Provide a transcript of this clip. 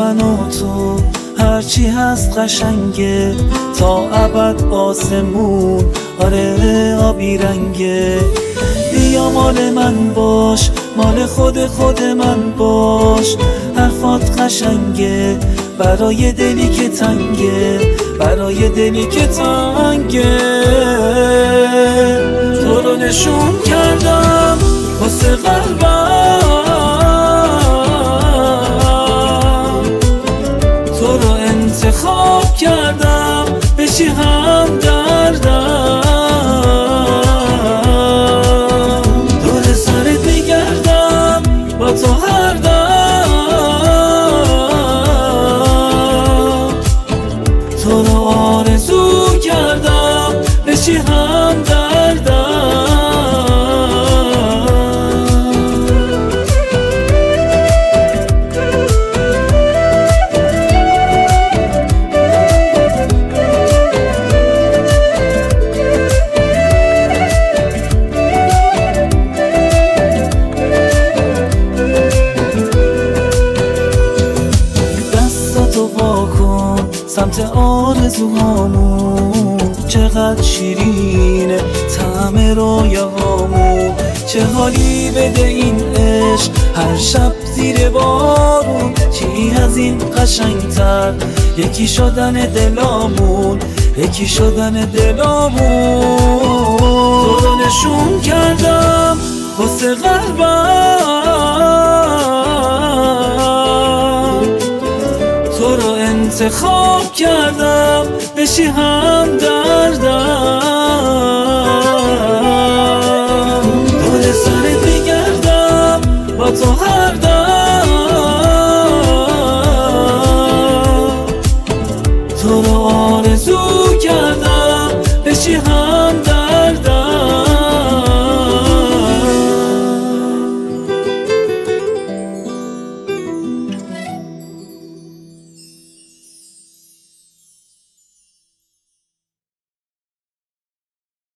من و تو هرچی هست قشنگه، تا ابد آسمون آره آبی رنگه. بیا مال من باش، مال خود من باش، حرفات قشنگه برای دلی که تنگه، برای دلی که تنگه. تو رو نشون کردم واسه قلبم، تو رو انتخاب کردم بشی هم دردم. دور سرت میگردم با تو هر دم، تو رو آرزو کردم بشی هم دردم. سمت آرزوهامون چقدر شیرینه طعم رویاهامون، چه حالی بده این عشق هر شب زیر بارون. چی از این قشنگتر یکی شدن دلامون، یکی شدن دلامون. تو رو نشون کردم واسه قلبم، تو رو انتخاب کردم بشی هم